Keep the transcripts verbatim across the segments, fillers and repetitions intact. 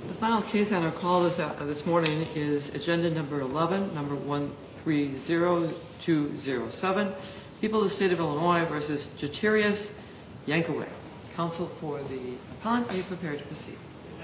The final case on our call this, uh, this morning is agenda number eleven, number one three zero two zero seven, People of the State of Illinois versus Jeterius Yankaway. Counsel for the appellant, are you prepared to proceed?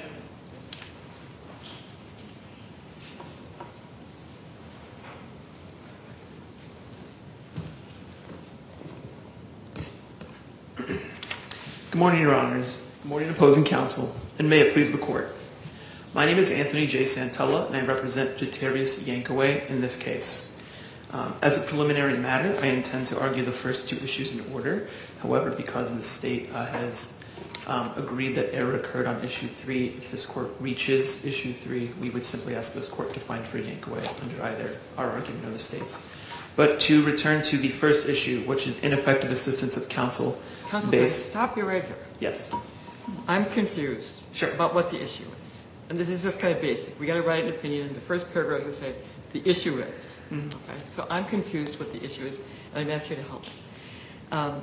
Good morning, Your Honors. Good morning, opposing counsel, and may it please the Court. My name is Anthony J. Santella, and I represent Jeterius Yankaway in this case. Um, as a preliminary matter, I intend to argue the first two issues in order. However, because the State uh, has um, agreed that error occurred on issue three, if this Court reaches issue three, we would simply ask this Court to find free Yankaway under either our argument or the State's. But to return to the first issue, which is ineffective assistance of counsel. Counsel, can I stop you right here? Yes. I'm confused Sure. about what the issue is. And this is just kind of basic. We got to write an opinion in the first paragraph to say the issue is. Mm-hmm. Okay. So I'm confused what the issue is, and I'm asking you to help me. Um,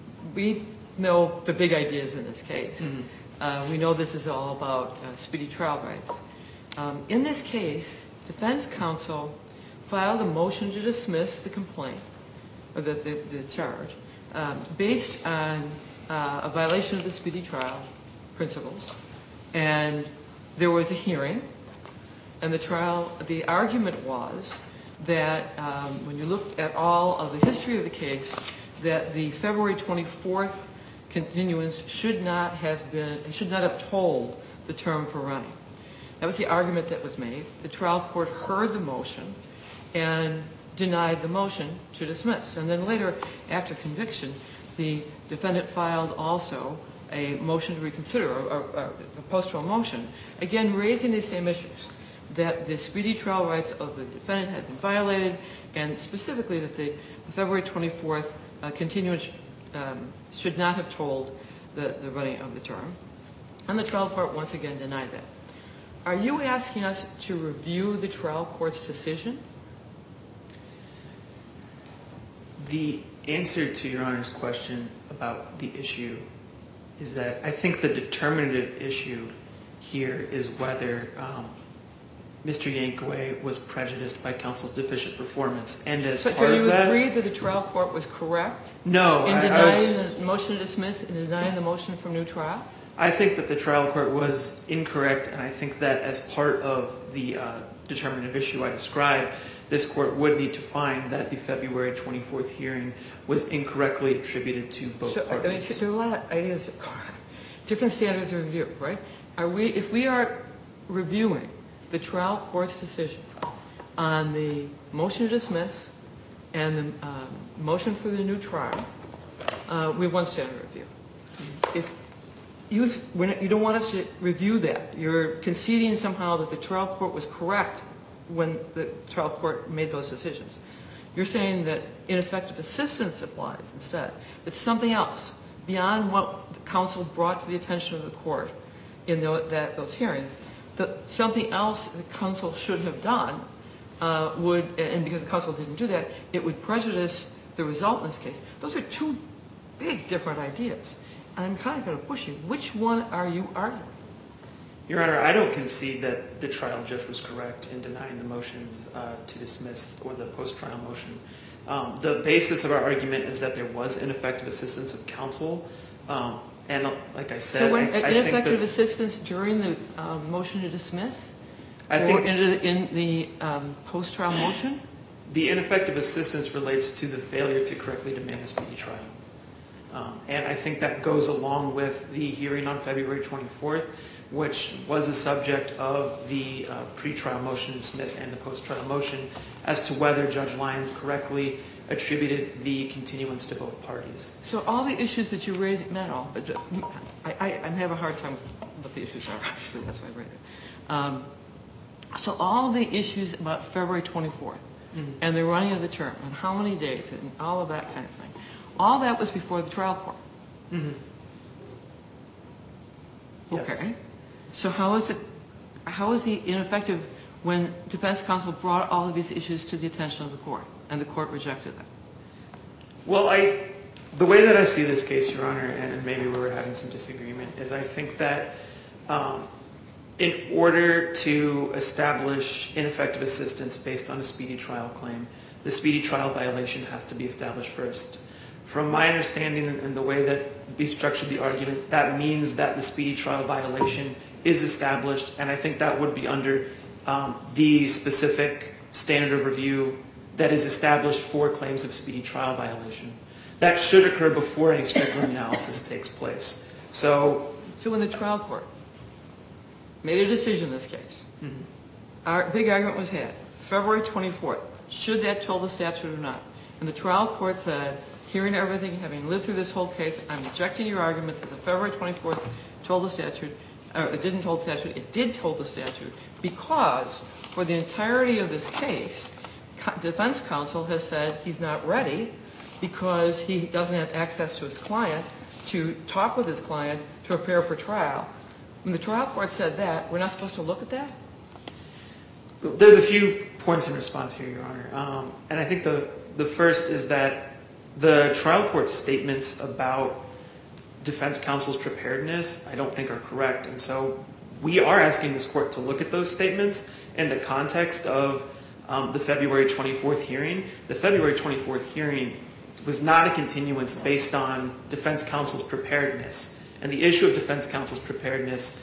we know the big ideas in this case. Mm-hmm. Uh, we know this is all about uh, speedy trial rights. Um, in this case, defense counsel filed a motion to dismiss the complaint, or the, the, the charge, um, based on uh, a violation of the speedy trial principles. And there was a hearing, and the trial, the argument was that um, when you looked at all of the history of the case, that the February twenty-fourth continuance should not have been, should not have told the term for running. That was the argument that was made. The trial court heard the motion and denied the motion to dismiss. And then later, after conviction, the defendant filed also a motion to reconsider, a, a, a post-trial motion, again raising the same issues, that the speedy trial rights of the defendant had been violated, and specifically that the February twenty-fourth uh, continuance um, should not have told the, the running of the term. And the trial court once again denied that. Are you asking us to review the trial court's decision? The answer to Your Honor's question about the issue is that I think the determinative issue here is whether um, Mister Yankaway was prejudiced by counsel's deficient performance. And as so, part so you of that, agree that the trial court was correct no, in I, denying I was, the motion to dismiss and denying the motion for new trial? I think that the trial court was incorrect, and I think that as part of the uh, determinative issue I described, this court would need to find that the February twenty-fourth hearing was incorrectly attributed to both so, parties. I mean, there are a lot of ideas, different standards of review, right? Are we, if we are reviewing the trial court's decision on the motion to dismiss and the um, motion for the new trial, uh, we have one standard of review. If you, you don't want us to review that, you're conceding somehow that the trial court was correct when the trial court made those decisions. You're saying that ineffective assistance applies instead. It's something else beyond what the counsel brought to the attention of the court in the, that, those hearings, that something else the counsel should have done uh, would, and because the counsel didn't do that, it would prejudice the result in this case. Those are two big different ideas. And I'm kind of going to push you. Which one are you arguing? Your Honor, I don't concede that the trial judge was correct in denying the motions uh, to dismiss or the post-trial motion. Um, the basis of our argument is that there was ineffective assistance of counsel. Um, and like I said, so when, I, I ineffective think that assistance during the um, motion to dismiss? I or think in the, in the um, post-trial motion? The ineffective assistance relates to the failure to correctly demand a speedy trial. Um, and I think that goes along with the hearing on February twenty-fourth, which was a subject of the uh, pretrial motion to dismiss and the post-trial motion as to whether Judge Lyons correctly attributed the continuance to both parties. So all the issues that you raised, not all, but I, I, I have a hard time with what the issues are, obviously, that's why I raised it. Um, so all the issues about February twenty-fourth mm-hmm. and the running of the term and how many days and all of that kind of thing, all that was before the trial court. Mm-hmm. Okay. Yes. So how is it, how is he ineffective when defense counsel brought all of these issues to the attention of the court and the court rejected them? Well, I, the way that I see this case, Your Honor, and maybe we were having some disagreement, is I think that um, in order to establish ineffective assistance based on a speedy trial claim, the speedy trial violation has to be established first. From my understanding and the way that we structured the argument, that means that the speedy trial violation is established, and I think that would be under um, the specific standard of review that is established for claims of speedy trial violation. That should occur before any Strickland analysis takes place. So, so when the trial court made a decision in this case, mm-hmm. our big argument was had, February twenty-fourth, should that toll the statute or not? And the trial court said, hearing everything, having lived through this whole case, I'm rejecting your argument that the February twenty-fourth told the statute, or it didn't toll the statute, it did toll the statute, because for the entirety of this case, defense counsel has said he's not ready because he doesn't have access to his client to talk with his client to prepare for trial. When the trial court said that, we're not supposed to look at that? There's a few points in response here, Your Honor. Um, and I think the, the first is that the trial court's statements about defense counsel's preparedness I don't think are correct. And so we are asking this court to look at those statements in the context of um, the February twenty-fourth hearing. The February twenty-fourth hearing was not a continuance based on defense counsel's preparedness. And the issue of defense counsel's preparedness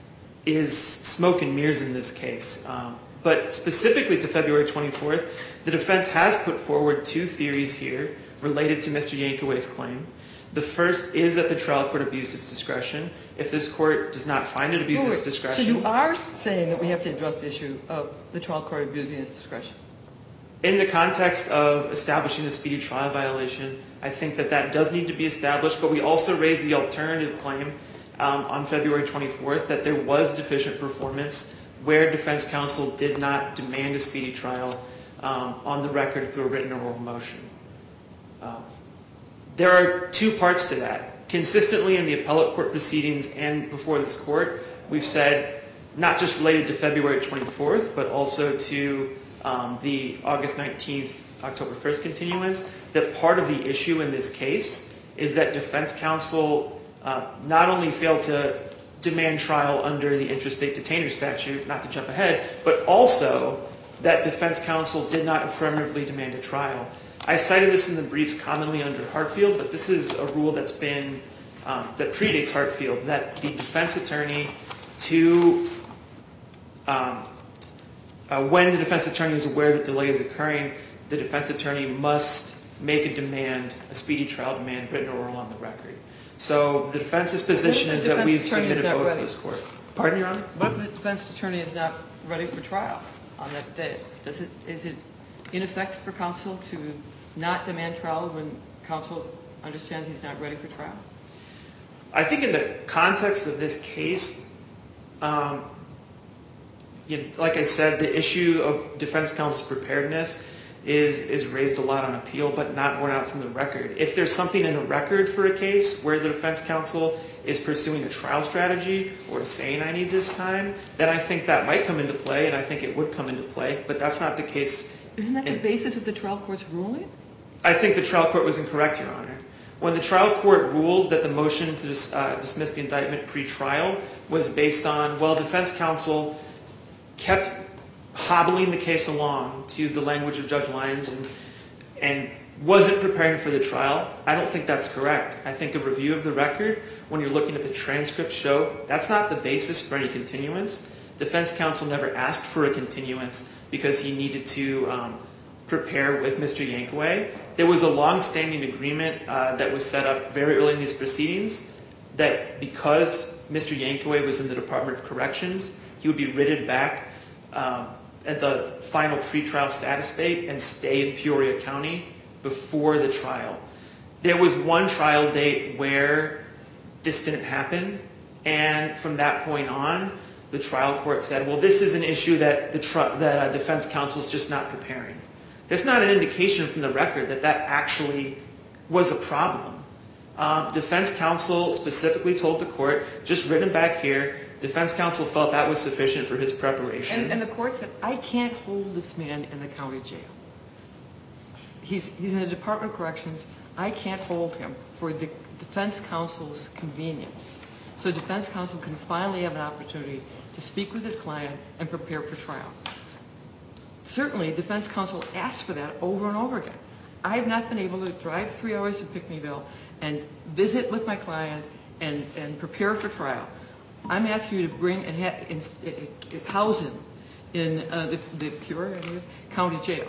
is smoke and mirrors in this case. Um, but specifically to February twenty-fourth, the defense has put forward two theories here related to Mister Yankaway's claim. The first is that the trial court abused its discretion. If this court does not find it abused its discretion... So you are saying that we have to address the issue of the trial court abusing its discretion? In the context of establishing a speedy trial violation, I think that that does need to be established, but we also raised the alternative claim um, on February twenty-fourth that there was deficient performance where defense counsel did not demand a speedy trial um, on the record through a written or oral motion. Um, there are two parts to that. Consistently in the appellate court proceedings and before this court, we've said, not just related to February twenty-fourth, but also to um, the August nineteenth, October first continuance, that part of the issue in this case is that defense counsel uh, not only failed to demand trial under the interstate detainer statute, not to jump ahead, but also that defense counsel did not affirmatively demand a trial. I cited this in the briefs commonly under Hartfield, but this is a rule that's been, um, that predates Hartfield, that the defense attorney to, um, uh, when the defense attorney is aware that delay is occurring, the defense attorney must make a demand, a speedy trial demand, written or oral on the record. So the defense's position is that we've submitted both to this court. Pardon, Your Honor? What if the defense attorney is not ready for trial on that day? Does it, is it ineffective for counsel to not demand trial when counsel understands he's not ready for trial? I think in the context of this case, um, you know, like I said, the issue of defense counsel's preparedness is is raised a lot on appeal, but not borne out from the record. If there's something in the record for a case where the defense counsel is pursuing a trial strategy or saying I need this time, then I think that might come into play, and I think it would come into play, but that's not the case. Isn't that the in, basis of the trial court's ruling? I think the trial court was incorrect, Your Honor. When the trial court ruled that the motion to dis, uh, dismiss the indictment pre-trial was based on, well, defense counsel kept hobbling the case along, to use the language of Judge Lyons, and, and wasn't preparing for the trial, I don't think that's correct. I think a review of the record, when you're looking at the transcript, show that's not the basis for any continuance. Defense counsel never asked for a continuance because he needed to um, prepare with Mister Yankaway. There was a long-standing agreement uh, that was set up very early in these proceedings that because Mister Yankaway was in the Department of Corrections, he would be writted back um, at the final pretrial status date and stay in Peoria County before the trial. There was one trial date where this didn't happen, and from that point on, the trial court said, well, this is an issue that the tr- that uh, defense counsel is just not preparing. That's not an indication from the record that that actually was a problem. Uh, defense counsel specifically told the court, just written back here, defense counsel felt that was sufficient for his preparation. And, and the court said, I can't hold this man in the county jail. He's, he's in the Department of Corrections. I can't hold him for the defense counsel's convenience. So defense counsel can finally have an opportunity to speak with his client and prepare for trial. Certainly, defense counsel asked for that over and over again. I have not been able to drive three hours to Pinckneyville and visit with my client and, and prepare for trial. I'm asking you to bring and, ha- and uh, house him in uh, the, the Peoria County Jail.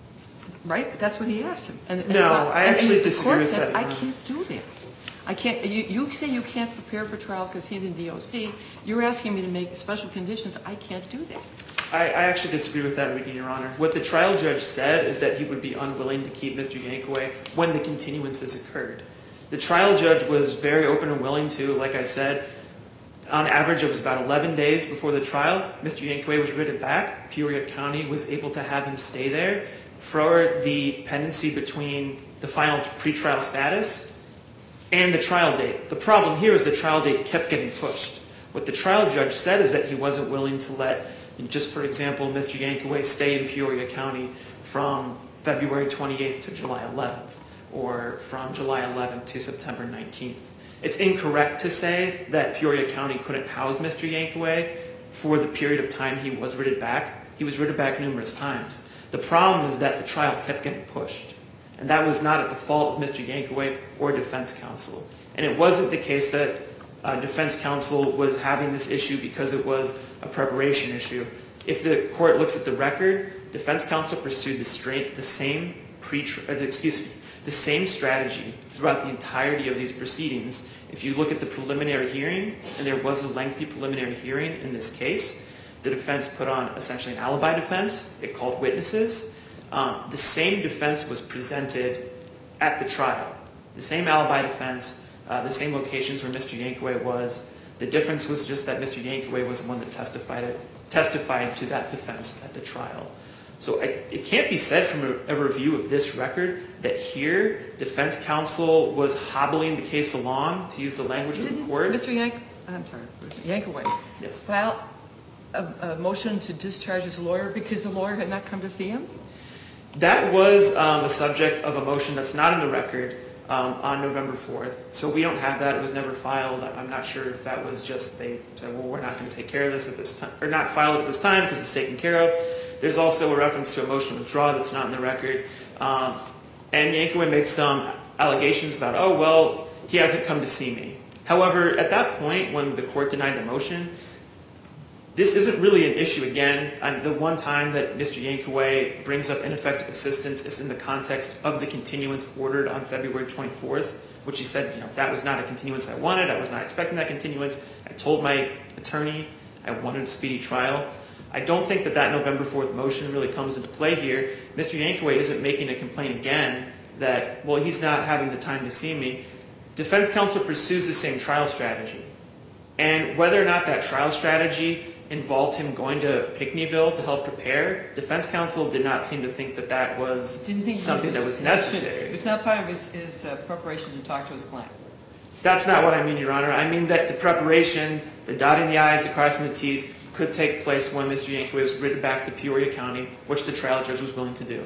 Right? That's what he asked him. And, and, no, uh, I and, actually and disagree with said, that. I can't do that. I can't. You, you say you can't prepare for trial because he's in D O C. You're asking me to make special conditions. I can't do that. I, I actually disagree with that reading, Your Honor. What the trial judge said is that he would be unwilling to keep Mister Yankaway when the continuances occurred. The trial judge was very open and willing to, like I said, on average it was about eleven days before the trial. Mister Yankaway was written back. Peoria County was able to have him stay there for the pendency between the final pretrial status and the trial date. The problem here is the trial date kept getting pushed. What the trial judge said is that he wasn't willing to let, just for example, Mister Yankaway stay in Peoria County from February twenty-eighth to July eleventh, or from July eleventh to September nineteenth. It's incorrect to say that Peoria County couldn't house Mister Yankaway for the period of time he was written back. He was written back numerous times. The problem is that the trial kept getting pushed. And that was not at the fault of Mister Yankaway or defense counsel. And it wasn't the case that uh, defense counsel was having this issue because it was a preparation issue. If the court looks at the record, defense counsel pursued the, straight, the same pre, uh, excuse me, the same strategy throughout the entirety of these proceedings. If you look at the preliminary hearing, and there was a lengthy preliminary hearing in this case, the defense put on essentially an alibi defense. It called witnesses. Um, the same defense was presented at the trial. The same alibi defense, uh, the same locations where Mister Yankaway was. The difference was just that Mister Yankaway was the one that testified, testified to that defense at the trial. So I, it can't be said from a, a review of this record that here defense counsel was hobbling the case along, to use the language of the court. Mister Yank, I'm sorry, Mister Yankaway Yes. filed a, a motion to discharge his lawyer because the lawyer had not come to see him? That was um, a subject of a motion that's not in the record um, on November fourth. So we don't have that. It was never filed. I'm not sure if that was just they said, well, we're not going to take care of this at this time, or not file it at this time because it's taken care of. There's also a reference to a motion to withdraw that's not in the record. Um, and Yankaway makes some allegations about, oh, well, he hasn't come to see me. However, at that point, when the court denied the motion, this isn't really an issue again. And the one time that Mister Yankaway brings up ineffective assistance is in the context of the continuance ordered on February twenty-fourth, which he said, you know, that was not a continuance I wanted. I was not expecting that continuance. I told my attorney I wanted a speedy trial. I don't think that that November fourth motion really comes into play here. Mister Yankaway isn't making a complaint again that, well, he's not having the time to see me. Defense counsel pursues the same trial strategy. And whether or not that trial strategy involved him going to Pinckneyville to help prepare, defense counsel did not seem to think that that was something that was necessary. It's not part of his, his uh, preparation to talk to his client. That's not what I mean, Your Honor. I mean that the preparation, the dotting the I's, the crossing the T's, could take place when Mister Yankaway was written back to Peoria County, which the trial judge was willing to do.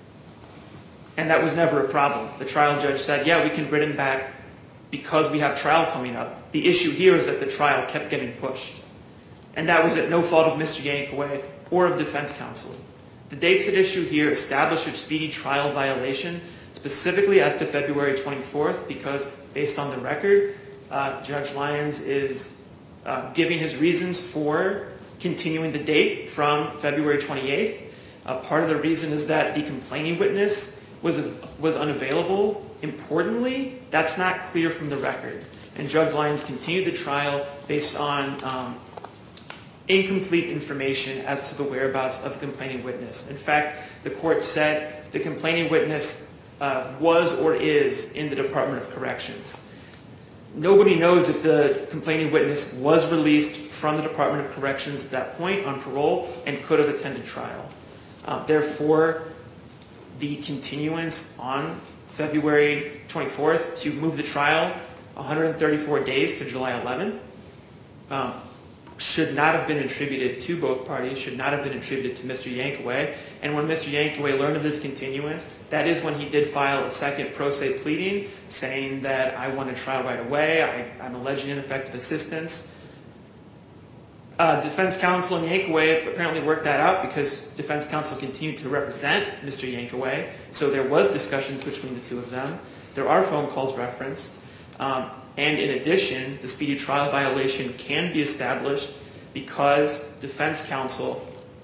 And that was never a problem. The trial judge said, yeah, we can bring him back because we have trial coming up. The issue here is that the trial kept getting pushed. And that was at no fault of Mister Yankaway or of defense counsel. The dates at issue here establish a speedy trial violation, specifically as to February twenty-fourth, because based on the record, uh, Judge Lyons is uh, giving his reasons for continuing the date from February twenty-eighth. Uh, part of the reason is that the complaining witness was, was unavailable. Importantly, that's not clear from the record. And Judge Lyons continued the trial based on um, incomplete information as to the whereabouts of the complaining witness. In fact, the court said the complaining witness uh, was or is in the Department of Corrections. Nobody knows if the complaining witness was released from the Department of Corrections at that point on parole and could have attended trial. Uh, therefore, the continuance on February twenty-fourth to move the trial one hundred thirty-four days to July eleventh um, should not have been attributed to both parties, should not have been attributed to Mister Yankaway. And when Mister Yankaway learned of this continuance, that is when he did file a second pro se pleading saying that I want a trial right away, I, I'm alleging ineffective assistance. Uh, defense counsel and Yankaway apparently worked that out because defense counsel continued to represent Mister Yankaway. So there was discussions between the two of them. There are phone calls referenced. Um, and in addition, the speedy trial violation can be established because defense counsel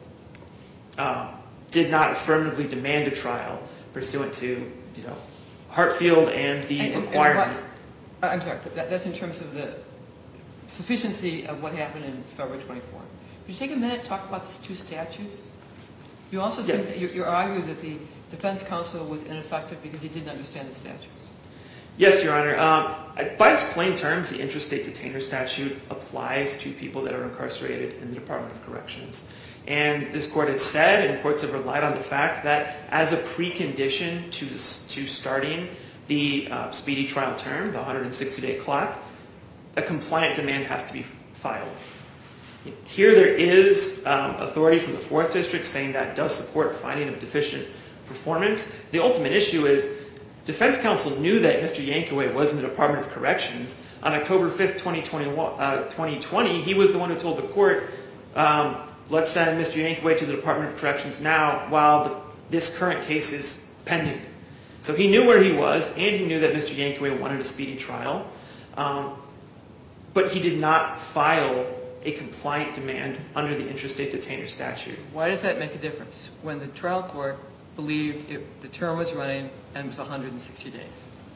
uh, did not affirmatively demand a trial pursuant to, you know, Hartfield and the and, and, requirement. And what, I'm sorry, that, that's in terms of the sufficiency of what happened in February twenty-fourth. Could you take a minute to talk about these two statutes? You also yes. said, you, you argue that the defense counsel was ineffective because he didn't understand the statutes. Yes, Your Honor. Um, by its plain terms, the interstate detainer statute applies to people that are incarcerated in the Department of Corrections. And this court has said, and courts have relied on the fact that as a precondition to, to starting the uh, speedy trial term, the one hundred sixty day clock, a compliant demand has to be filed. Here there is um, authority from the fourth District saying that does support finding of deficient performance. The ultimate issue is defense counsel knew that Mister Yankaway was in the Department of Corrections. On October fifth, twenty twenty, he was the one who told the court, um, let's send Mister Yankaway to the Department of Corrections now while the, this current case is pending. So he knew where he was, and he knew that Mister Yankaway wanted a speedy trial. Um, but he did not file a compliant demand under the interstate detainer statute. Why does that make a difference when the trial court believed it, the term was running and it was one hundred sixty days?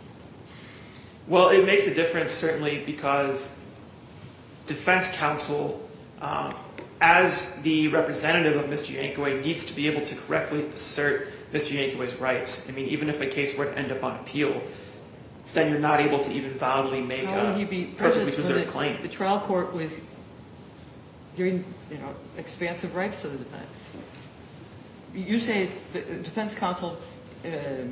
Well, it makes a difference certainly because defense counsel, um, as the representative of Mister Yankaway, needs to be able to correctly assert Mister Yankaway's rights. I mean, even if a case were to end up on appeal, then you're not able to even validly make How would he a be perfectly preserved the, claim. The trial court was giving, you know, expansive rights to the defendant. You say the defense counsel um,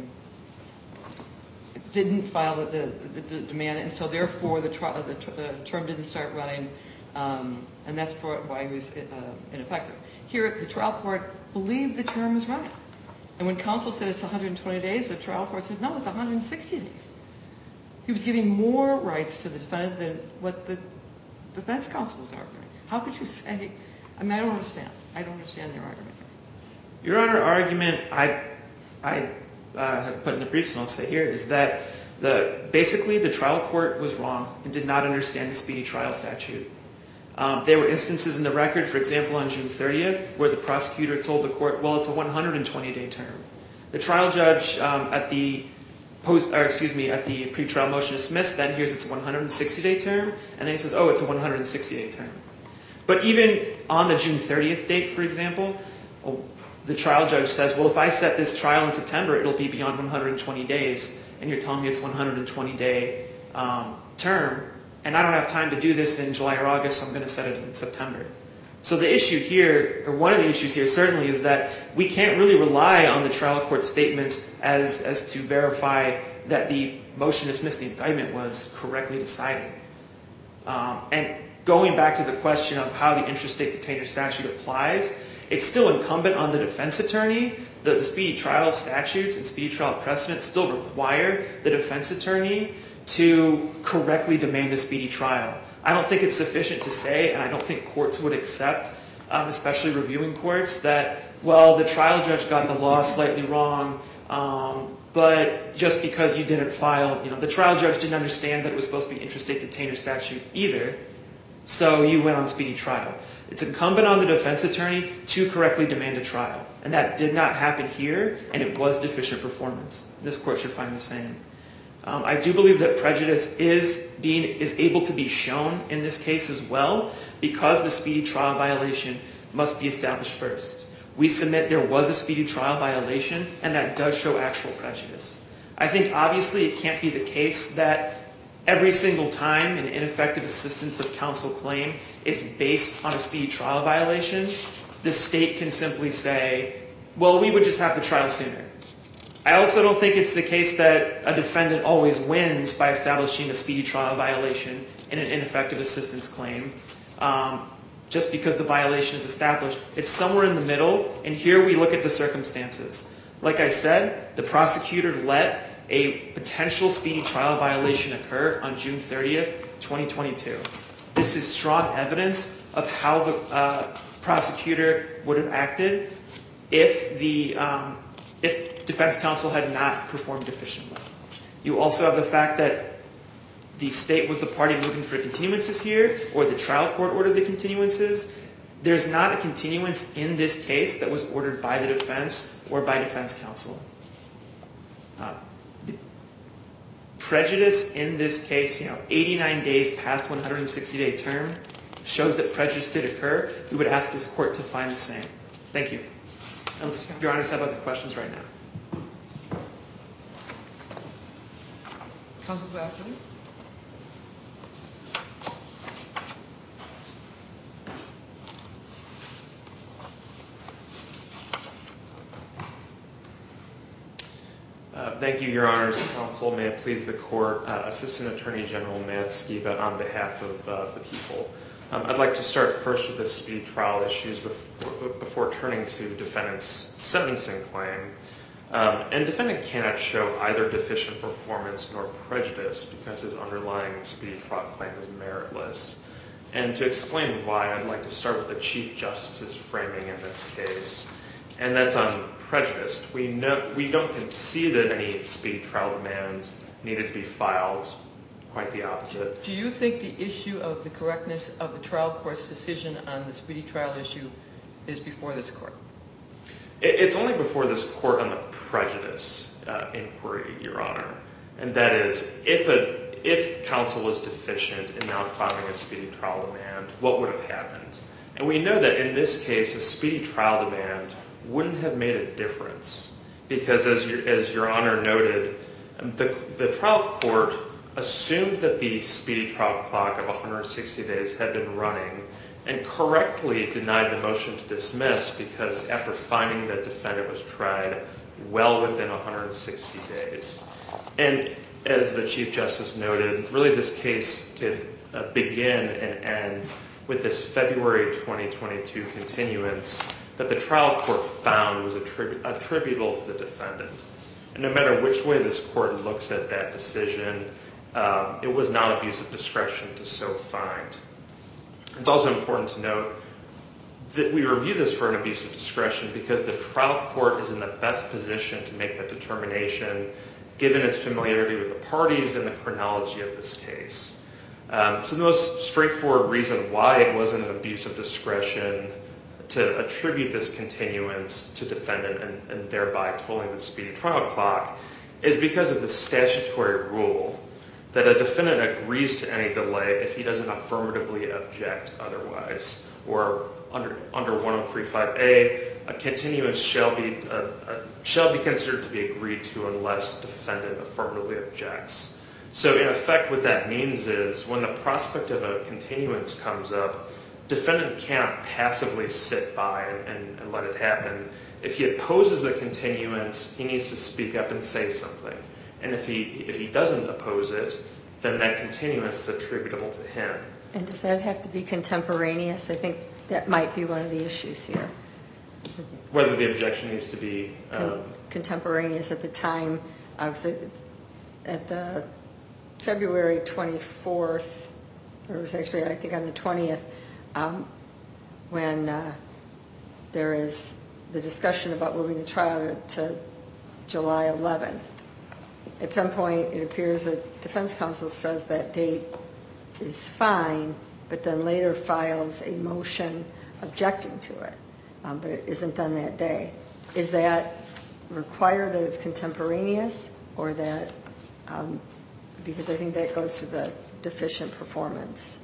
didn't file the, the, the demand, and so therefore the, tri- the, t- the term didn't start running, um, and that's for why he was uh, ineffective. Here, the trial court believed the term was running. And when counsel said it's one hundred twenty days, the trial court said, no, it's one hundred sixty days. He was giving more rights to the defendant than what the defense counsel was arguing. How could you say, I mean, I don't understand. I don't understand your argument. Your Honor, argument I, I uh, have put in the briefs and I'll say here is that the, basically the trial court was wrong and did not understand the speedy trial statute. Um, there were instances in the record, for example, on June thirtieth, where the prosecutor told the court, well, it's a one hundred twenty day term. The trial judge um, at the post, or excuse me, at the pretrial motion to dismiss then hears it's a one hundred sixty day term, and then he says, oh, it's a one hundred sixty day term. But even on the June thirtieth date, for example, well, the trial judge says, well, if I set this trial in September, it'll be beyond one hundred twenty days, and you're telling me it's one hundred twenty day um, term, and I don't have time to do this in July or August, so I'm going to set it in September. So the issue here, or one of the issues here certainly, is that we can't really rely on the trial court statements as, as to verify that the motion to dismiss the indictment was correctly decided. Um, and going back to the question of how the interstate detainer statute applies, it's still incumbent on the defense attorney. The, the speedy trial statutes and speedy trial precedents still require the defense attorney to correctly demand a speedy trial. I don't think it's sufficient to say, and I don't think courts would accept, um, especially reviewing courts, that, well, the trial judge got the law slightly wrong, um, but just because you didn't file, you know, the trial judge didn't understand that it was supposed to be interstate detainer statute either, so you went on speedy trial. It's incumbent on the defense attorney to correctly demand a trial, and that did not happen here, and it was deficient performance. This court should find the same. Um, I do believe that prejudice is being is able to be shown in this case as well, because the speedy trial violation must be established first. We submit there was a speedy trial violation, and that does show actual prejudice. I think obviously it can't be the case that every single time an ineffective assistance of counsel claim is based on a speedy trial violation, the state can simply say, well, we would just have the trial sooner. I also don't think it's the case that a defendant always wins by establishing a speedy trial violation in an ineffective assistance claim, um, just because the violation is established. It's somewhere in the middle, and here we look at the circumstances. Like I said, the prosecutor let a potential speedy trial violation occur on June thirtieth, twenty twenty-two. This is strong evidence of how the uh, prosecutor would have acted if the um, if defense counsel had not performed efficiently. You also have the fact that the state was the party moving for continuances here, or the trial court ordered the continuances. There's not a continuance in this case that was ordered by the defense or by defense counsel. Uh, the prejudice in this case, you know, eighty-nine days past one hundred sixty day term, shows that prejudice did occur. We would ask this court to find the same. Thank you. Unless Your Honor have other questions right now. Counsel Zachary? Uh, thank you, Your Honors and Counsel. May it please the Court, uh, Assistant Attorney General Matt Skiba on behalf of uh, the people. Um, I'd like to start first with the speedy trial issues before, before turning to defendant's sentencing claim. Um, and defendant cannot show either deficient performance nor prejudice because his underlying speedy trial claim is meritless. And to explain why, I'd like to start with the Chief Justice's framing in this case. And that's on prejudice. We know we don't concede that any speedy trial demand needed to be filed. Quite the opposite. Do you think the issue of the correctness of the trial court's decision on the speedy trial issue is before this court? It, it's only before this court on the prejudice uh, inquiry, Your Honor. And that is, if a if counsel was deficient in not filing a speedy trial demand, what would have happened? And we know that in this case, a speedy trial demand wouldn't have made a difference because, as your, as Your Honor noted, the, the trial court assumed that the speedy trial clock of one hundred sixty days had been running and correctly denied the motion to dismiss because after finding that defendant was tried well within one hundred sixty days. And as the Chief Justice noted, really this case could uh, begin and end with this February twenty twenty-two continuance that the trial court found was attrib- attributable to the defendant. And no matter which way this court looks at that decision, um, it was not abuse of discretion to so find. It's also important to note that we review this for an abuse of discretion because the trial court is in the best position to make that determination given its familiarity with the parties and the chronology of this case. Um, so the most straightforward reason why it wasn't an abuse of discretion to attribute this continuance to defendant and, and thereby tolling the speedy trial clock is because of the statutory rule that a defendant agrees to any delay if he doesn't affirmatively object otherwise. Or under under one oh three five A, a continuance shall be uh, uh, shall be considered to be agreed to unless defendant affirmatively objects. So in effect, what that means is when the prospect of a continuance comes up, defendant cannot passively sit by and, and, and let it happen. If he opposes the continuance, he needs to speak up and say something. And if he if he doesn't oppose it, then that continuance is attributable to him. And does that have to be contemporaneous? I think that might be one of the issues here. Whether the objection needs to be um, contemporaneous at the time of the, at the February twenty-fourth, or it was actually I think on the twentieth, um, when uh, there is the discussion about moving the trial to, to July eleventh. At some point, it appears that defense counsel says that date is fine, but then later files a motion objecting to it, um, but it isn't done that day. Is that required that it's contemporaneous, or that, um, because I think that goes to the deficient performance?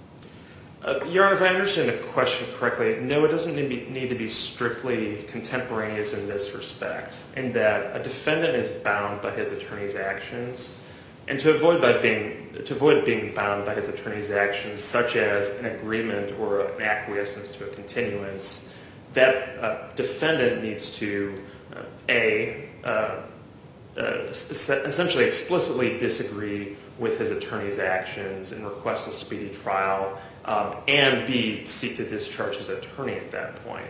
Uh, Your Honor, if I understand the question correctly, no, it doesn't need to, be, need to be strictly contemporaneous in this respect, in that a defendant is bound by his attorney's actions, and to avoid by being to avoid being bound by his attorney's actions, such as an agreement or an acquiescence to a continuance, that uh, defendant needs to uh, a uh, uh, essentially explicitly disagree with his attorney's actions and request a speedy trial. Um, and B, seek to discharge his attorney at that point.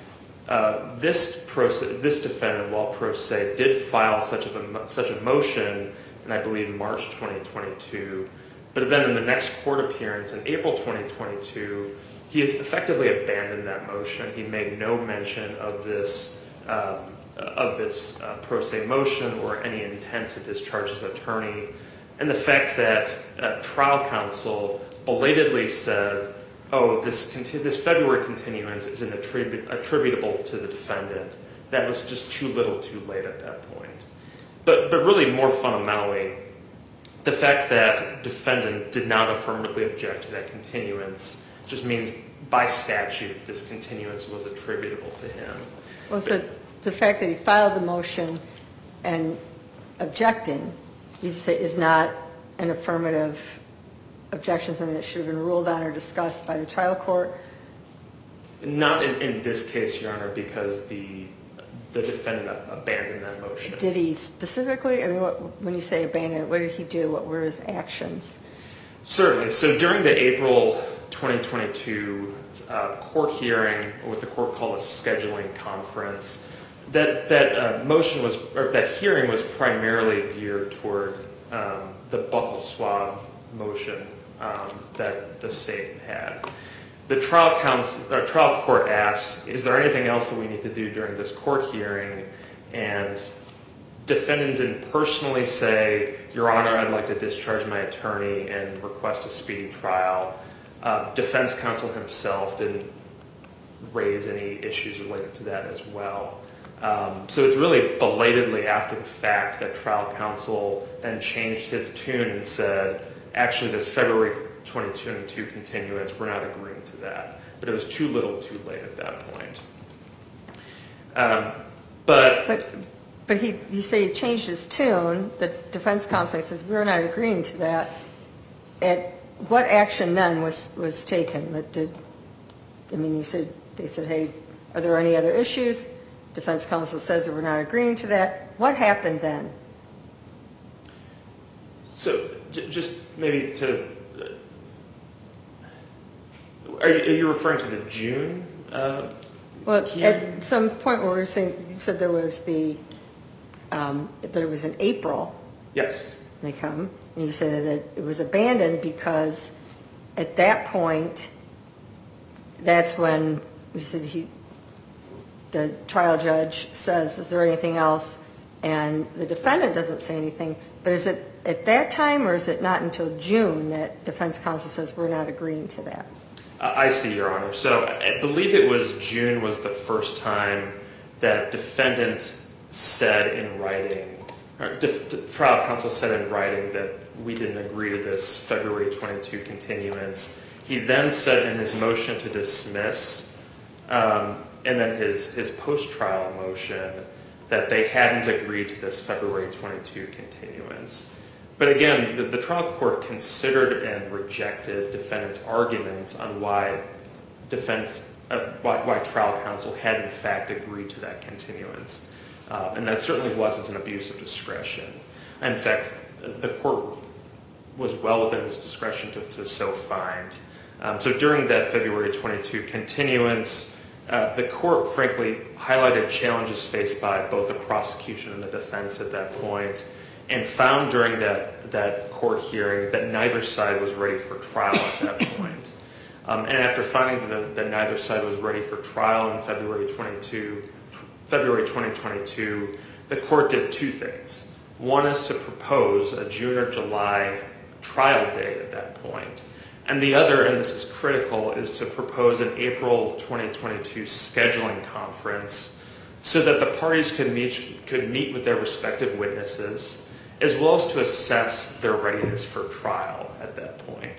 Uh, this pro se, this defendant, while pro se, did file such a such a motion in, I believe, March twenty twenty-two. But then in the next court appearance in April twenty twenty-two, he he has effectively abandoned that motion. He made no mention of this um, of this uh, pro se motion or any intent to discharge his attorney. And the fact that uh, trial counsel belatedly said, oh, this, conti- this February continuance isn't attribu- attributable to the defendant, that was just too little too late at that point. But, but really more fundamentally, the fact that defendant did not affirmatively object to that continuance just means by statute this continuance was attributable to him. Well, so the fact that he filed the motion and objecting, you say, is not an affirmative objection, something that should have been ruled on or discussed by the trial court? Not in, in this case, Your Honor, because the the defendant abandoned that motion. Did he specifically, I mean, what, when you say abandon, what did he do? What were his actions? Certainly. So during the April twenty twenty-two uh, court hearing, or what the court called a scheduling conference, that that uh, motion was, or that hearing was primarily geared toward um, the buccal swab motion um, that the state had. The trial counsel, or trial court asked, "Is there anything else that we need to do during this court hearing?" And defendant didn't personally say, "Your Honor, I'd like to discharge my attorney and request a speedy trial." Uh, defense counsel himself didn't raise any issues related to that as well. Um, so it's really belatedly after the fact that trial counsel then changed his tune and said, actually, this February twenty twenty-two continuance, we're not agreeing to that. But it was too little too late at that point. Um, but, but but he, you say he changed his tune. The defense counsel says, we're not agreeing to that. At what action then was, was taken? But did, I mean, you said, they said, hey, are there any other issues? Defense counsel says that we're not agreeing to that. What happened then? So j- just maybe to, uh, are, you, are you referring to the June? Uh, well, hearing? at some point where we were saying, you said there was the, um, that it was in April. Yes. They come, and you said that it was abandoned because at that point, that's when you said he, the trial judge says, is there anything else? And the defendant doesn't say anything. But is it at that time, or is it not until June that defense counsel says we're not agreeing to that? Uh, I see, Your Honor. So I believe it was June was the first time that defendant said in writing, or def- trial counsel said in writing that we didn't agree to this February twenty-two continuance. He then said in his motion to dismiss, um, and then his, his post-trial motion, that they hadn't agreed to this February twenty-two continuance. But again, the, the trial court considered and rejected defendant's arguments on why defense, uh, why, why trial counsel had in fact agreed to that continuance. Uh, and that certainly wasn't an abuse of discretion. In fact, the court was well within its discretion to, to so find. Um, so during that February twenty-two continuance, uh, the court frankly highlighted challenges faced by both the prosecution and the defense at that point, and found during that, that court hearing that neither side was ready for trial at that point. Um, and after finding that, that neither side was ready for trial in February twenty-two, February twenty twenty-two, the court did two things. One is to propose a June or July trial date at that point. And the other, and this is critical, is to propose an April twenty twenty-two scheduling conference so that the parties could meet, could meet with their respective witnesses, as well as to assess their readiness for trial at that point.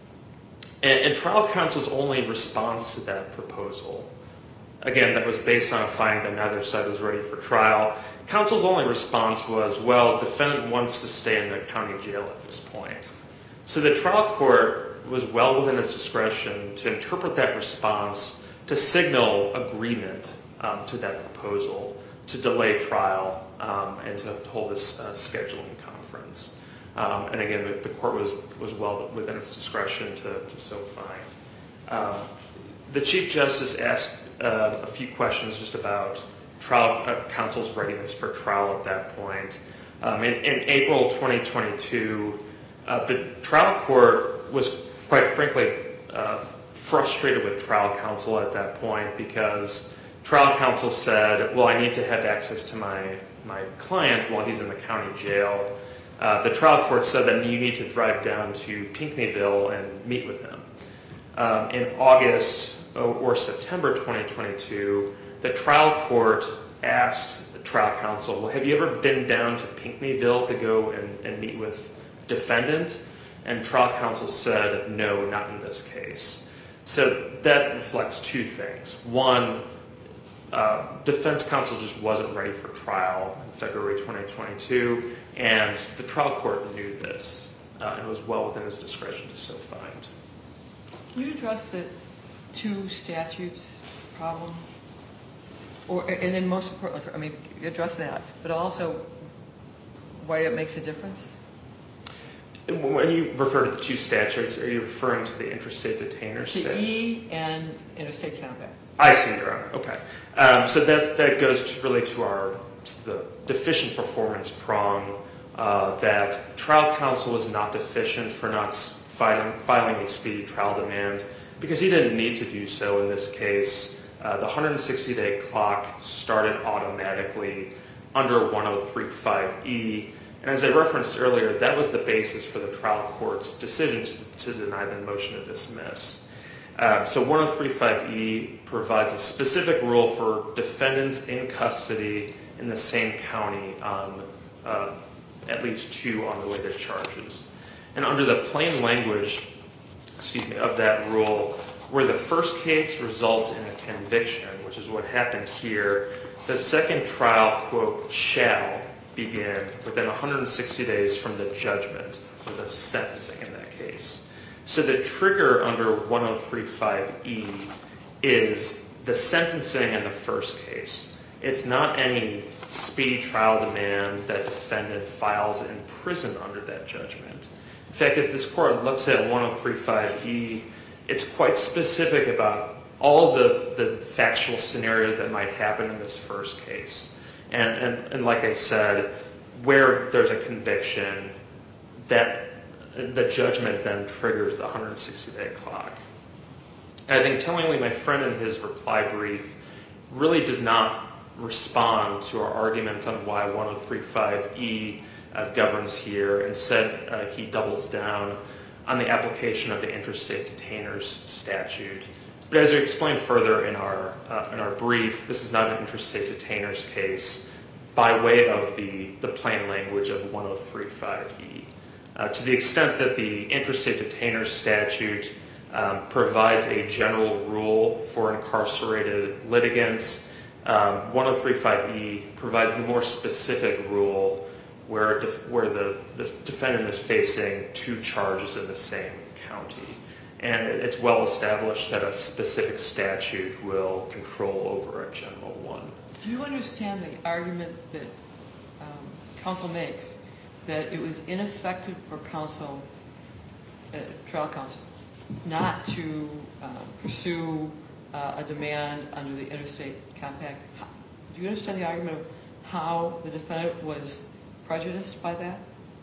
And, and trial counsel's only response to that proposal, again, that was based on a finding that neither side was ready for trial, counsel's only response was, well, defendant wants to stay in the county jail at this point. So the trial court was well within its discretion to interpret that response to signal agreement um, to that proposal, to delay trial, um, and to hold this uh, scheduling conference. Um, and again, the, the court was, was well within its discretion to, to so find. Um, the Chief Justice asked uh, a few questions just about trial uh, counsel's readiness for trial at that point. Um, in, in April twenty twenty-two, uh, the trial court was quite frankly uh, frustrated with trial counsel at that point because trial counsel said, well, I need to have access to my, my client while he's in the county jail. Uh, the trial court said that you need to drive down to Pinckneyville and meet with him. Um, in August or September twenty twenty-two, the trial court asked the trial counsel, well, have you ever been down to Pinckneyville to go and, and meet with defendant? And trial counsel said, no, not in this case. So that reflects two things. One, uh, defense counsel just wasn't ready for trial in February twenty twenty-two, and the trial court knew this, uh, and it was well within his discretion to so find. Can you address the two statutes problem? Or, and then most importantly, I mean, address that, but also why it makes a difference? When you refer to the two statutes, are you referring to the interstate detainer statute? The E and interstate compact. I see, Your Honor. Okay. Um, so that's, that goes to really to our the deficient performance prong, uh, that trial counsel was not deficient for not filing, filing a speedy trial demand because he didn't need to do so in this case. Uh, the one hundred sixty day clock started automatically under one oh three five E. And as I referenced earlier, that was the basis for the trial court's decision to, to deny the motion to dismiss. Uh, so one oh three five E provides a specific rule for defendants in custody in the same county on uh, at least two unrelated charges. And under the plain language, excuse me, of that rule, where the first case results in a conviction, which is what happened here, the second trial, quote, shall begin within one hundred sixty days from the judgment or the sentencing in that case. So the trigger under one oh three five E is the sentencing in the first case. It's not any speedy trial demand that defendant files in prison under that judgment. In fact, if this court looks at one oh three five E, it's quite specific about all the, the factual scenarios that might happen in this first case. And, and, and like I said, where there's a conviction, that the judgment then triggers the one hundred sixty day clock. And I think tellingly, my friend in his reply brief really does not respond to our arguments on why one oh three five E uh, governs here. Instead, uh, he doubles down on the application of the interstate detainers statute. But as I explained further in our uh, in our brief, this is not an interstate detainers case by way of the, the plain language of one oh three five E. Uh, to the extent that the interstate detainers statute um, provides a general rule for incarcerated litigants, um, one oh three five E provides the more specific rule where, def- where the, the defendant is facing two charges in the same county. And it's well established that a specific statute will control over a general one. Do you understand the argument that um, counsel makes that it was ineffective for counsel, uh, trial counsel, not to uh, pursue uh, a demand under the interstate compact? How, do you understand the argument of how the defendant was prejudiced by that?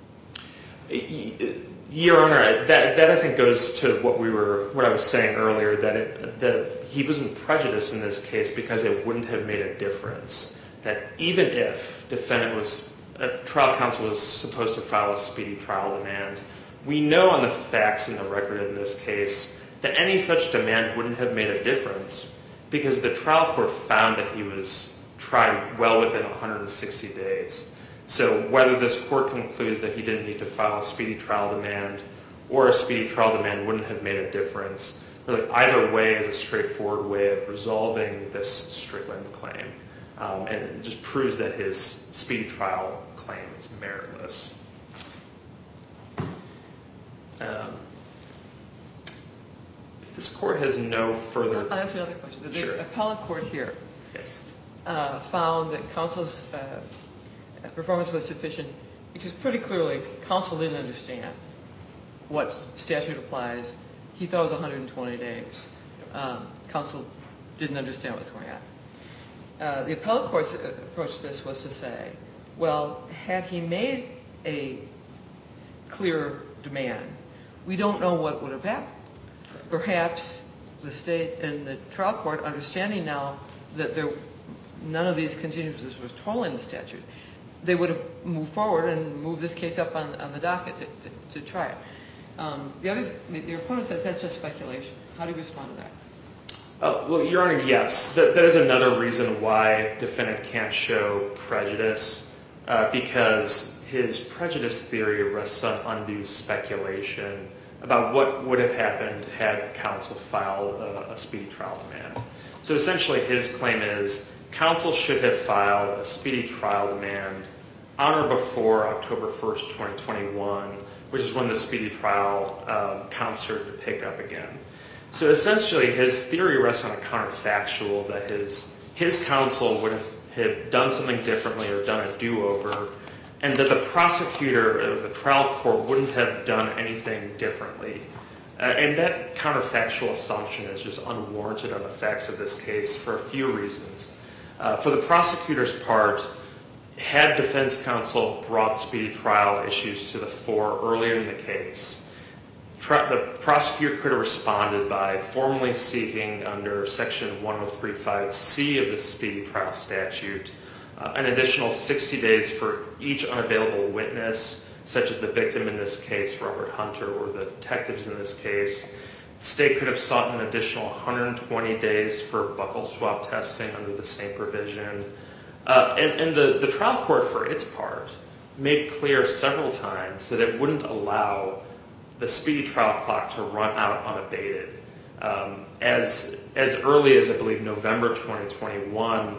Your Honor, that, that I think goes to what we were, what I was saying earlier, that it, that he wasn't prejudiced in this case because it wouldn't have made a difference. That even if defendant was, if trial counsel was supposed to file a speedy trial demand, we know on the facts in the record in this case that any such demand wouldn't have made a difference because the trial court found that he was tried well within one hundred sixty days. So whether this court concludes that he didn't need to file a speedy trial demand or a speedy trial demand wouldn't have made a difference, really either way is a straightforward way of resolving this Strickland claim. Um, and it just proves that his speedy trial claim is meritless. Um, if this court has no further... I'll ask you another question. The Sure. appellate court here Yes. uh, found that counsel's uh, performance was sufficient because pretty clearly counsel didn't understand what statute applies. He thought it was one hundred twenty days. Um, counsel didn't understand what was going on. Uh, the appellate court's approach to this was to say, well, had he made a clear demand, we don't know what would have happened. Perhaps the state and the trial court, understanding now that there, none of these contingencies was tolling the statute, they would have moved forward and moved this case up on, on the docket to, to, to try it. Um, the others, your opponent said that's just speculation. How do you respond to that? Uh, well, Your Honor, yes. That, that is another reason why defendant can't show prejudice, uh, because his prejudice theory rests on undue speculation about what would have happened had counsel filed a, a speedy trial demand. So essentially his claim is counsel should have filed a speedy trial demand on or before October first, twenty twenty-one, which is when the speedy trial um, counts started to pick up again. So essentially his theory rests on a counterfactual that his his counsel would have had done something differently or done a do-over, and that the prosecutor or the trial court wouldn't have done anything differently. Uh, and that counterfactual assumption is just unwarranted on the facts of this case for a few reasons. Uh, for the prosecutor's part, had defense counsel brought speedy trial issues to the fore earlier in the case, tra- the prosecutor could have responded by formally seeking under Section one oh three five C of the speedy trial statute uh, an additional sixty days for each unavailable witness, such as the victim in this case, Robert Hunter, or the detectives in this case. The state could have sought an additional one hundred twenty days for buccal swab testing under the same provision. Uh, and and the, the trial court, for its part, made clear several times that it wouldn't allow the speedy trial clock to run out unabated. Um, as, as early as, I believe, November twenty twenty-one,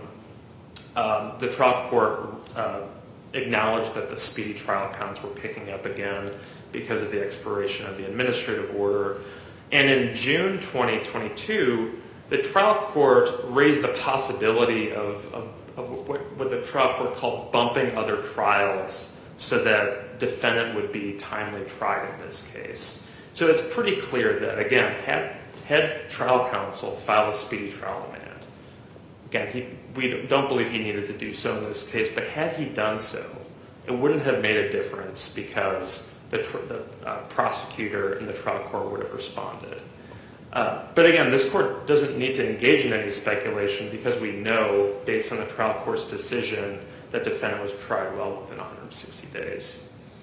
um, the trial court uh, acknowledged that the speedy trial counts were picking up again because of the expiration of the administrative order. And in June twenty twenty-two, the trial court raised the possibility of, of, of what, what the trial court called bumping other trials so that defendant would be timely tried in this case. So it's pretty clear that, again, had, had trial counsel filed a speedy trial demand, again, he, we don't believe he needed to do so in this case, but had he done so, it wouldn't have made a difference because the, tr- the uh, prosecutor and the trial court would have responded. Uh, but again, this court doesn't need to engage in any speculation because we know, based on the trial court's decision, that defendant was tried well within one hundred sixty days.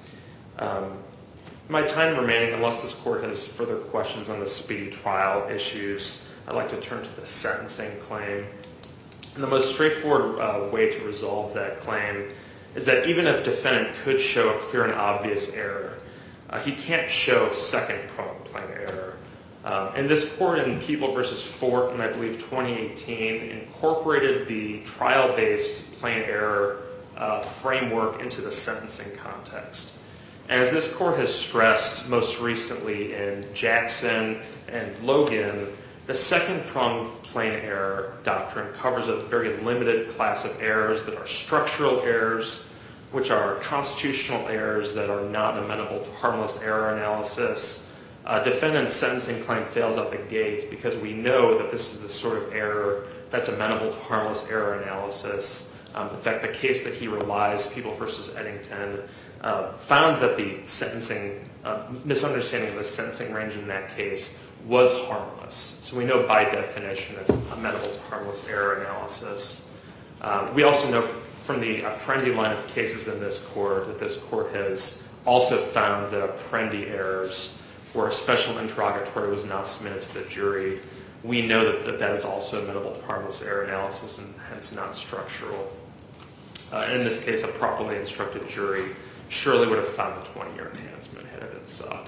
Um, my time remaining, unless this court has further questions on the speedy trial issues, I'd like to turn to the sentencing claim. And the most straightforward uh, way to resolve that claim is that even if defendant could show a clear and obvious error, uh, he can't show second-pronged plain error. Um, and this court in People v. Fort in, I believe, twenty eighteen incorporated the trial-based plain error uh, framework into the sentencing context. And as this court has stressed most recently in Jackson and Logan, the second-pronged plain error doctrine covers a very limited class of errors that are structural errors, which are constitutional errors that are not amenable to harmless error analysis. Uh, defendant's sentencing claim fails out the gate because we know that this is the sort of error that's amenable to harmless error analysis. Um, in fact, the case that he relies, People v. Eddington, uh, found that the sentencing, uh, misunderstanding of the sentencing range in that case was harmless. So we know by definition it's amenable to harmless error analysis. Um, we also know from the Apprendi line of cases in this court that this court has also found that Apprendi errors where a special interrogatory was not submitted to the jury, we know that that, that is also amenable to harmless error analysis and hence not structural. Uh, and in this case, a properly instructed jury surely would have found the twenty-year enhancement had it been sought.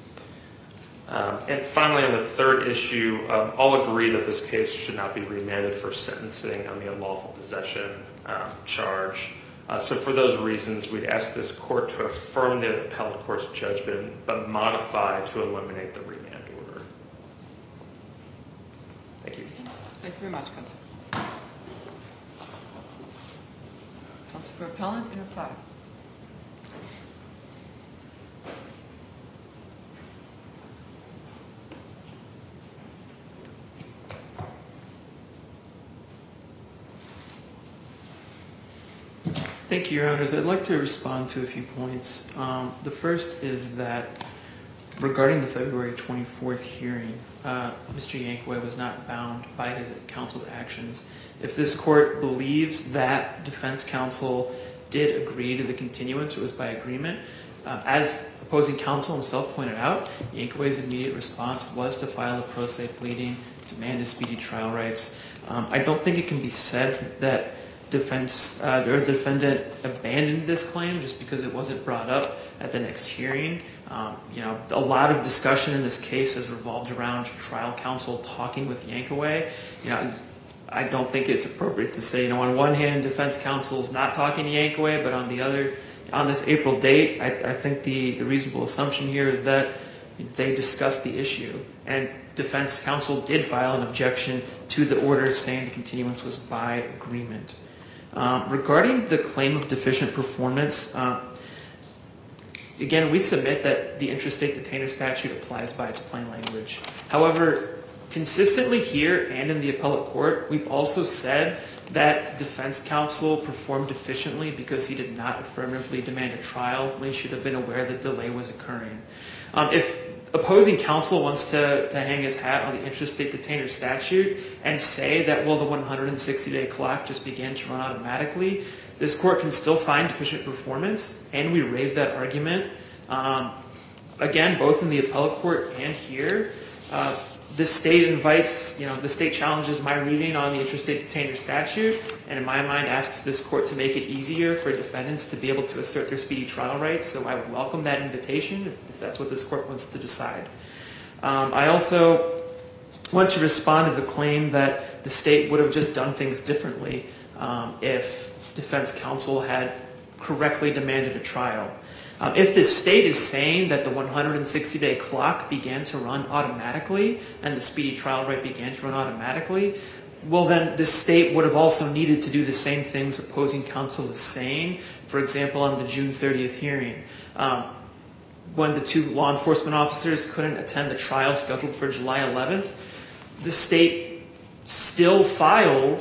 Um, and finally, on the third issue, um, all agree that this case should not be remanded for sentencing on the unlawful possession um, charge. Uh, so for those reasons, we'd ask this court to affirm the appellate court's judgment, but modify to eliminate the remand order. Thank you. Thank you very much, Counsel. Counsel for Appellant, in reply. Thank you, Your Honors. I'd like to respond to a few points. Um, the first is that regarding the February twenty-fourth hearing, uh, Mister Yankaway was not bound by his counsel's actions. If this court believes that defense counsel did agree to the continuance, it was by agreement. Uh, as opposing counsel himself pointed out, Yankaway's immediate response was to file a pro se pleading, demand his speedy trial rights. Um, I don't think it can be said that defense uh, or the defendant abandoned this claim just because it wasn't brought up at the next hearing. Um, you know, a lot of discussion in this case has revolved around trial counsel talking with Yankaway. You know, I don't think it's appropriate to say, you know, on one hand, defense counsel is not talking to Yankaway, but on the other, on this April date, I, I think the, the reasonable assumption here is that they discussed the issue, and defense counsel did file an objection to the order saying the continuance was by agreement. Um, regarding the claim of deficient performance, uh, again, we submit that the interstate detainer statute applies by its plain language. However, consistently here and in the appellate court, we've also said that defense counsel performed deficiently because he did not affirmatively demand a trial when he should have been aware that delay was occurring. Um, if opposing counsel wants to, to hang his hat on the interstate detainer statute and say that, well, the one hundred sixty day clock just began to run automatically, this court can still find deficient performance, and we raise that argument. Um, again, both in the appellate court and here, uh, the state invites, you know, the state challenges my reading on the interstate detainer statute, and in my mind asks this court to make it easier for defendants to be able to assert their speedy trial rights. So I would welcome that invitation if that's what this court wants to decide. Um, I also want to respond to the claim that the state would have just done things differently um, if defense counsel had correctly demanded a trial. Um, if the state is saying that the one hundred sixty day clock began to run automatically and the speedy trial right began to run automatically, well, then the state would have also needed to do the same things opposing counsel is saying. For example, on the June thirtieth hearing, um, when the two law enforcement officers couldn't attend the trial scheduled for July eleventh, the state still filed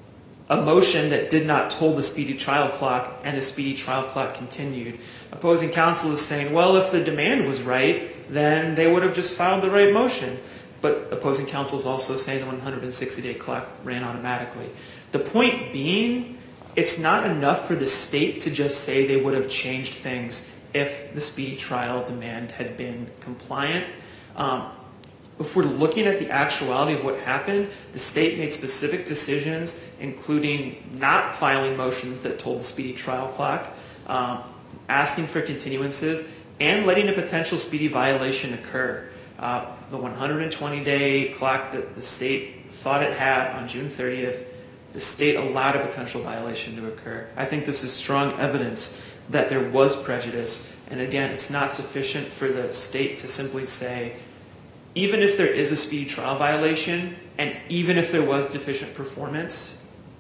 a motion that did not toll the speedy trial clock, and the speedy trial clock continued. Opposing counsel is saying, well, if the demand was right, then they would have just filed the right motion. But opposing counsel is also saying the one hundred sixty day clock ran automatically. The point being, it's not enough for the state to just say they would have changed things if the speedy trial demand had been compliant. Um, If we're looking at the actuality of what happened, the state made specific decisions, including not filing motions that told the speedy trial clock, um, asking for continuances, and letting a potential speedy violation occur. Uh, the one hundred twenty day clock that the state thought it had on June thirtieth, the state allowed a potential violation to occur. I think this is strong evidence that there was prejudice. And again, it's not sufficient for the state to simply say, even if there is a speedy trial violation, and even if there was deficient performance,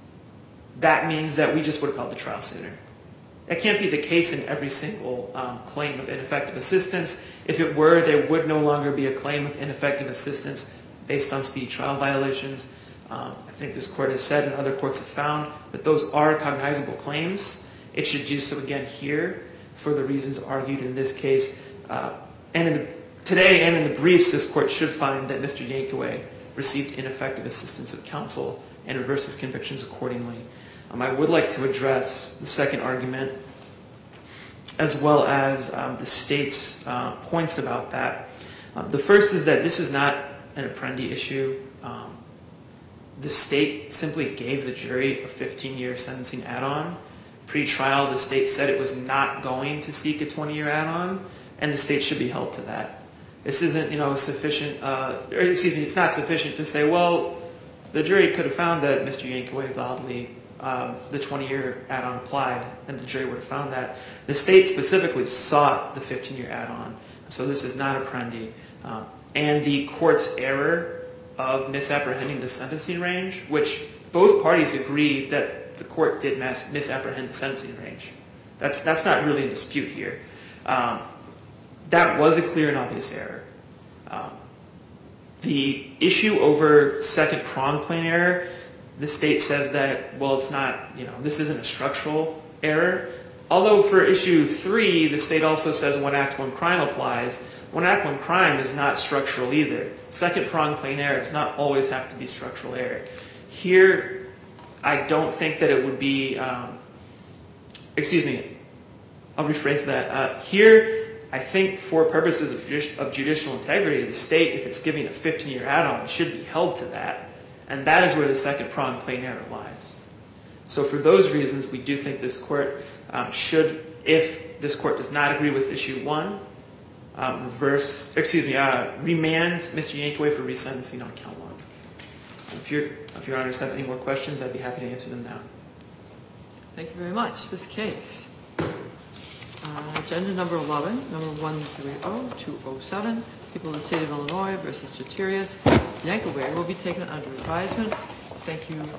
that means that we just would have held the trial sooner. That can't be the case in every single um, claim of ineffective assistance. If it were, there would no longer be a claim of ineffective assistance based on speedy trial violations. Um, I think this court has said, and other courts have found, that those are cognizable claims. It should do so again here for the reasons argued in this case. Uh, and in the Today and in the briefs, this court should find that Mister Yankaway received ineffective assistance of counsel and reverse his convictions accordingly. Um, I would like to address the second argument as well as um, the state's uh, points about that. Um, the first is that this is not an Apprendi issue. Um, the state simply gave the jury a fifteen year sentencing add-on. Pre-trial, the state said it was not going to seek a twenty year add-on, and the state should be held to that. This isn't, you know, sufficient, uh, or excuse me, it's not sufficient to say, well, the jury could have found that Mister Yankaway validly, um, the twenty year add-on applied, and the jury would have found that. The state specifically sought the fifteen year add-on, so this is not Apprendi. Um, and the court's error of misapprehending the sentencing range, which both parties agreed that the court did mis- misapprehend the sentencing range. That's, that's not really a dispute here. Um, That was a clear and obvious error. Um, the issue over second prong plain error, the state says that, well, it's not, you know, this isn't a structural error. Although for issue three, the state also says one act, one crime applies. one act, one crime is not structural either. Second prong plain error does not always have to be structural error. Here, I don't think that it would be, um, excuse me, I'll rephrase that. Uh, here, I think for purposes of, judici- of judicial integrity, the state, if it's giving a fifteen-year add-on, should be held to that. And that is where the second prong plain error lies. So for those reasons, we do think this court um, should, if this court does not agree with issue one, um, reverse, excuse me, uh, remand Mister Yankaway for resentencing on count one. If, you're, if your honors have any more questions, I'd be happy to answer them now. Thank you very much. This case, uh, agenda number eleven, number one three zero two zero seven, people of the state of Illinois versus Jeterius Yankaway will be taken under advisement. Thank you.